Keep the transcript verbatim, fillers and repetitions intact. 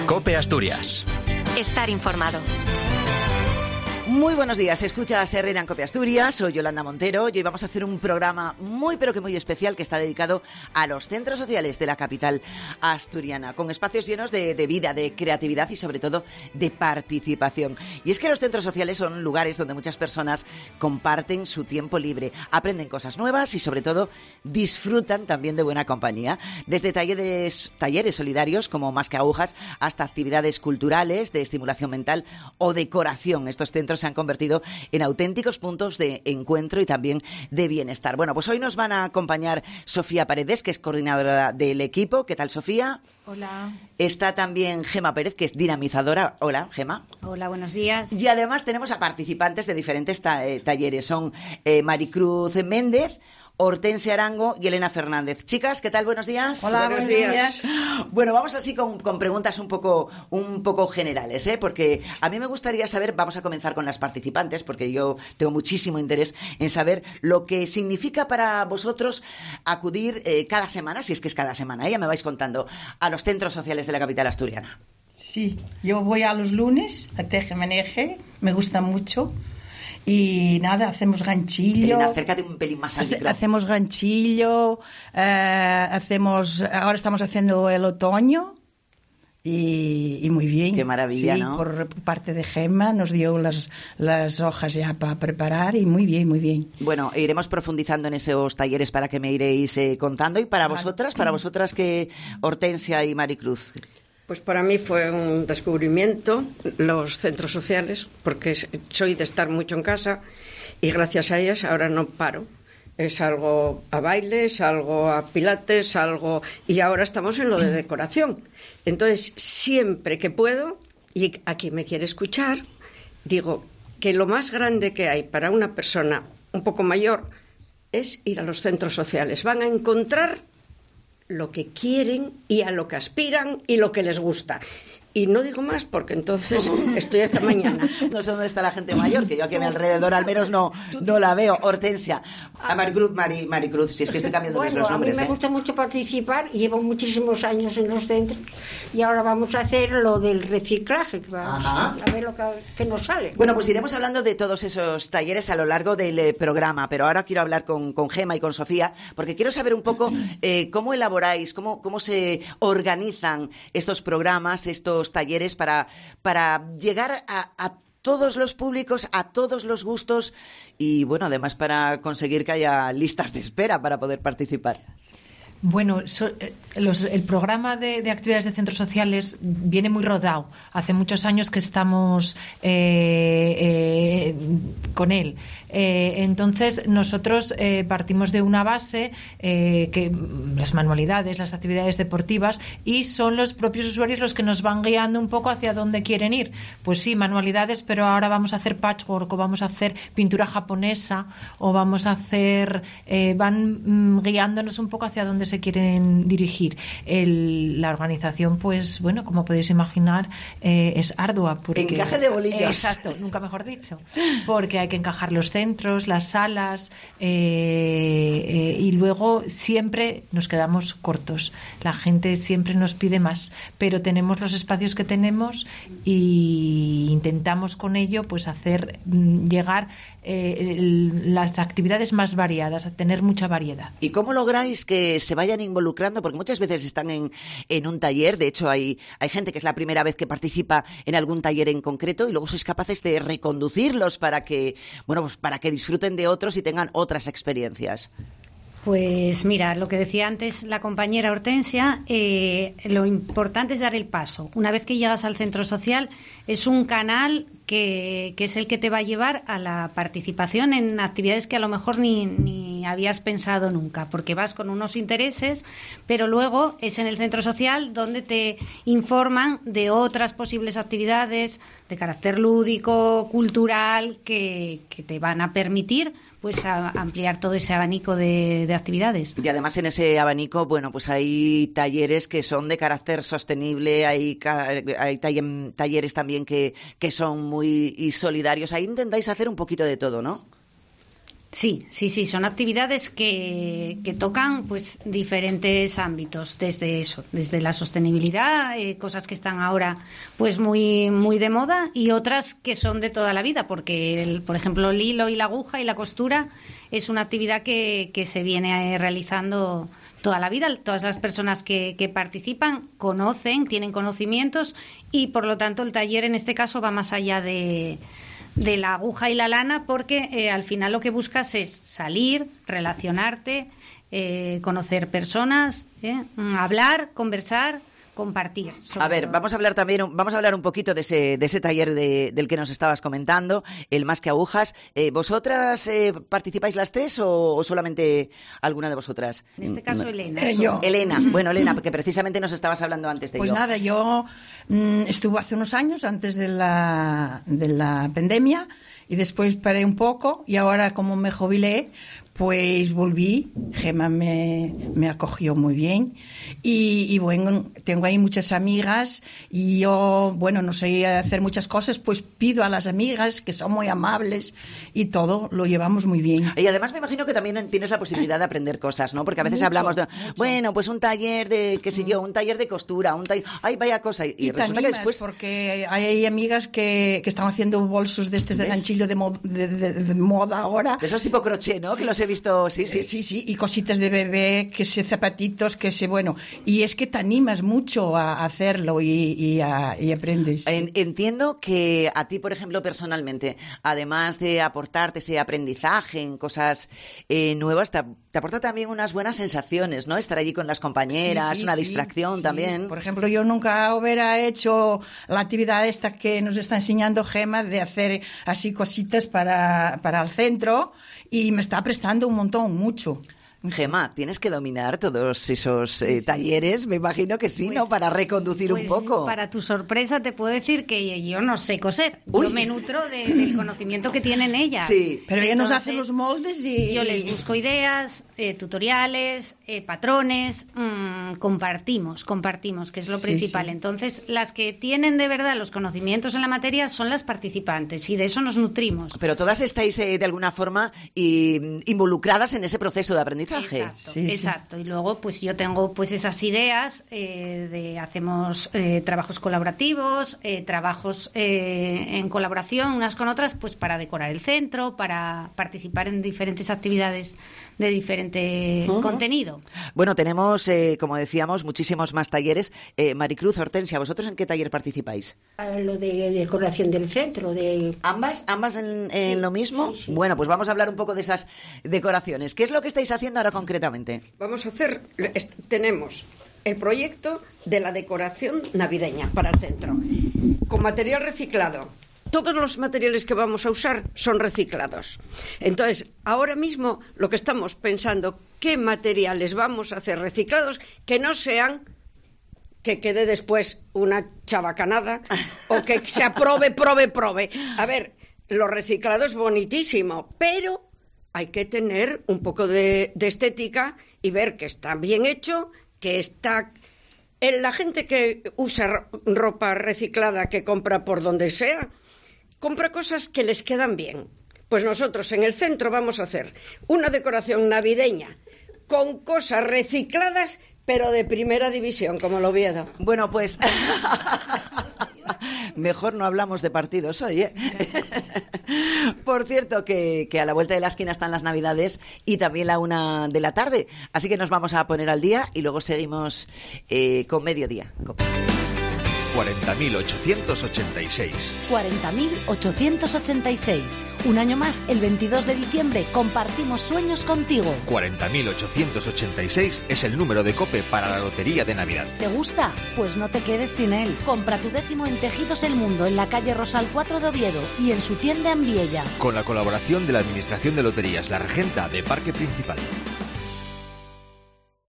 COPE Asturias. Estar informado. Muy buenos días, escuchas Herrera en COPE Asturias, soy Yolanda Montero y hoy vamos a hacer un programa muy pero que muy especial que está dedicado a los centros sociales de la capital asturiana, con espacios llenos de, de vida, de creatividad y sobre todo de participación. Y es que los centros sociales son lugares donde muchas personas comparten su tiempo libre, aprenden cosas nuevas y sobre todo disfrutan también de buena compañía. Desde talleres, talleres solidarios como Más que Agujas hasta actividades culturales, de estimulación mental o decoración, estos centros se han convertido en auténticos puntos de encuentro y también de bienestar. Bueno, pues hoy nos van a acompañar Sofía Paredes, que es coordinadora del equipo. ¿Qué tal, Sofía? Hola. Está también Gema Pérez, que es dinamizadora. Hola, Gema. Hola, buenos días. Y además tenemos a participantes de diferentes ta- eh, talleres. Son eh, Maricruz Méndez, Hortensia Arango y Elena Fernández. Chicas, ¿qué tal? Buenos días. Hola, buenos días. Bueno, vamos así con, con preguntas un poco, un poco generales, ¿eh? Porque a mí me gustaría saber, vamos a comenzar con las participantes, porque yo tengo muchísimo interés en saber lo que significa para vosotros acudir eh, cada semana, si es que es cada semana, ¿eh? Ya me vais contando, a los centros sociales de la capital asturiana. Sí, yo voy a los lunes a Teje-Meneje, me gusta mucho. Y nada, hacemos ganchillo. Elena, acércate un pelín más al Hace, micro. Hacemos ganchillo, eh, hacemos, ahora estamos haciendo el otoño y, y muy bien. Qué maravilla, sí, ¿no? Por parte de Gemma nos dio las, las hojas ya para preparar y muy bien, muy bien. Bueno, iremos profundizando en esos talleres para que me iréis eh, contando. Y para Vale. vosotras, para vosotras que Hortensia y Maricruz. Pues para mí fue un descubrimiento los centros sociales, porque soy de estar mucho en casa y gracias a ellas ahora no paro. Es algo a baile, es algo a pilates, algo... Y ahora estamos en lo de decoración. Entonces, siempre que puedo, y a quien me quiere escuchar, digo que lo más grande que hay para una persona un poco mayor es ir a los centros sociales. Van a encontrar lo que quieren y a lo que aspiran y lo que les gusta. Y no digo más porque entonces estoy hasta mañana. No sé dónde está la gente mayor, que yo aquí a mi alrededor al menos no, no la veo. Hortensia, a Maricruz, Mari, Maricruz, si es que estoy cambiando bueno, los nombres. a mí me ¿eh? gusta mucho participar y llevo muchísimos años en los centros y ahora vamos a hacer lo del reciclaje, que vamos Ajá. a ver lo que, que nos sale. Bueno, pues iremos hablando de todos esos talleres a lo largo del eh, programa, pero ahora quiero hablar con, con Gema y con Sofía, porque quiero saber un poco eh, cómo elaboráis, cómo, cómo se organizan estos programas, estos talleres para, para llegar a, a todos los públicos, a todos los gustos y, bueno, además para conseguir que haya listas de espera para poder participar. Bueno, so, eh, los, el programa de, de actividades de centros sociales viene muy rodado. Hace muchos años que estamos eh, eh, con él. Eh, entonces, nosotros eh, partimos de una base, eh, que las manualidades, las actividades deportivas, y son los propios usuarios los que nos van guiando un poco hacia dónde quieren ir. Pues sí, manualidades, pero ahora vamos a hacer patchwork, o vamos a hacer pintura japonesa, o vamos a hacer... Eh, van mm, guiándonos un poco hacia dónde se quieren dirigir. El, la organización, pues bueno, como podéis imaginar, eh, es ardua. Porque, encaje de bolillos. Exacto, nunca mejor dicho. Porque hay que encajar los centros, las salas, eh, eh, y luego siempre nos quedamos cortos. La gente siempre nos pide más, pero tenemos los espacios que tenemos y intentamos con ello pues hacer mm, llegar eh, el, las actividades más variadas, a tener mucha variedad. ¿Y cómo lográis que se vayan involucrando? Porque muchas veces están en, en un taller, de hecho hay, hay gente que es la primera vez que participa en algún taller en concreto y luego sois capaces de reconducirlos para que, bueno, pues para que disfruten de otros y tengan otras experiencias. Pues mira, lo que decía antes la compañera Hortensia, eh, lo importante es dar el paso. Una vez que llegas al centro social, es un canal que, que es el que te va a llevar a la participación en actividades que a lo mejor ni, ni habías pensado nunca, porque vas con unos intereses, pero luego es en el centro social donde te informan de otras posibles actividades de carácter lúdico, cultural, que, que te van a permitir pues a ampliar todo ese abanico de, de actividades. Y además en ese abanico, bueno, pues hay talleres que son de carácter sostenible, hay, hay talleres también que, que son muy solidarios. Ahí intentáis hacer un poquito de todo, ¿no? Sí, sí, sí, son actividades que, que tocan pues diferentes ámbitos, desde eso, desde la sostenibilidad, eh, cosas que están ahora pues muy muy de moda, y otras que son de toda la vida, porque el, por ejemplo el hilo y la aguja y la costura es una actividad que, que se viene realizando toda la vida. Todas las personas que, que participan conocen, tienen conocimientos, y por lo tanto el taller en este caso va más allá de de la aguja y la lana, porque eh, al final lo que buscas es salir, relacionarte, eh, conocer personas, eh, hablar, conversar, compartir. A ver, todo. vamos a hablar también, vamos a hablar un poquito de ese, de ese taller de, del que nos estabas comentando, el Más que Agujas. Eh, ¿Vosotras eh, participáis las tres o, o solamente alguna de vosotras? En este caso, Elena. Eh, yo. Elena, bueno, Elena, porque precisamente nos estabas hablando antes de Pues ello. nada, yo mmm, estuve hace unos años, antes de la, de la pandemia, y después paré un poco, y ahora como me jubilé, pues volví. Gemma me, me acogió muy bien, y, y bueno, tengo ahí muchas amigas, y yo, bueno, no sé hacer muchas cosas, pues pido a las amigas, que son muy amables, y todo lo llevamos muy bien. Y además me imagino que también tienes la posibilidad de aprender cosas, ¿no? Porque a veces Mucho, hablamos de, mucho. bueno, pues un taller de, qué sé yo, un taller de costura, un taller, ay, vaya cosa, y, Y resulta te que animas, después... porque hay amigas que, que están haciendo bolsos de estos de ¿Ves? ganchillo de, mo- de, de, de moda ahora. De esos tipo crochet, ¿no? Sí. Que los he visto, sí, sí. Sí, sí, sí, y cositas de bebé, que se zapatitos, que se, bueno, y es que te animas mucho a hacerlo y, y, a, y aprendes. En- Entiendo que a ti, por ejemplo, personalmente, además de aportarte ese aprendizaje en cosas eh, nuevas, te, te aporta también unas buenas sensaciones, ¿no? Estar allí con las compañeras, Sí, sí, una sí, distracción sí. también. Por ejemplo, yo nunca hubiera hecho la actividad esta que nos está enseñando Gemma, de hacer así cositas para, para el centro, y me está prestando un montón, mucho. Gemma, tienes que dominar todos esos eh, talleres, me imagino que sí, Pues, ¿no? Para reconducir pues, un poco. Para tu sorpresa te puedo decir que yo no sé coser. Uy. Yo me nutro de- del conocimiento que tienen ellas. Sí. Pero ella nos Entonces, hace los moldes y... Yo les busco ideas, eh, tutoriales, eh, patrones, mmm, compartimos, compartimos, que es lo Sí, principal. sí. Entonces, las que tienen de verdad los conocimientos en la materia son las participantes, y de eso nos nutrimos. Pero todas estáis eh, de alguna forma y, involucradas en ese proceso de aprendizaje. Exacto, Sí, sí. exacto. Y luego, pues yo tengo pues esas ideas eh, de hacemos eh, trabajos colaborativos, eh, trabajos eh, en colaboración unas con otras, pues para decorar el centro, para participar en diferentes actividades de diferente Ujú. contenido. Bueno, tenemos, eh, como decíamos, muchísimos más talleres. Eh, Maricruz, Hortensia, ¿vosotros en qué taller participáis? A lo de decoración del centro, de ¿Ambas? ¿Ambas en, en Sí, lo mismo? sí, sí. Bueno, pues vamos a hablar un poco de esas decoraciones. ¿Qué es lo que estáis haciendo ahora concretamente? Vamos a hacer, es- tenemos el proyecto de la decoración navideña para el centro, con material reciclado. Todos los materiales que vamos a usar son reciclados. Entonces, ahora mismo lo que estamos pensando, ¿qué materiales vamos a hacer reciclados que no sean que quede después una chabacanada o que se aprobe, probe, probe? A ver, lo reciclado es bonitísimo, pero hay que tener un poco de, de estética y ver que está bien hecho, que está... eh, La gente que usa ro- ropa reciclada, que compra por donde sea, compra cosas que les quedan bien. Pues nosotros en el centro vamos a hacer una decoración navideña con cosas recicladas, pero de primera división, como el Oviedo. Bueno, pues mejor no hablamos de partidos hoy, ¿eh? Por cierto, que, que a la vuelta de la esquina están las Navidades y también la una de la tarde. Así que nos vamos a poner al día y luego seguimos eh, con Mediodía. cuarenta mil ochocientos ochenta y seis. cuarenta mil ochocientos ochenta y seis. Un año más, el veintidós de diciembre, compartimos sueños contigo. cuarenta mil ochocientos ochenta y seis es el número de COPE para la Lotería de Navidad. ¿Te gusta? Pues no te quedes sin él. Compra tu décimo en Tejidos El Mundo, en la calle Rosal cuatro de Oviedo y en su tienda en Viella. Con la colaboración de la Administración de Loterías La Regenta de Parque Principal.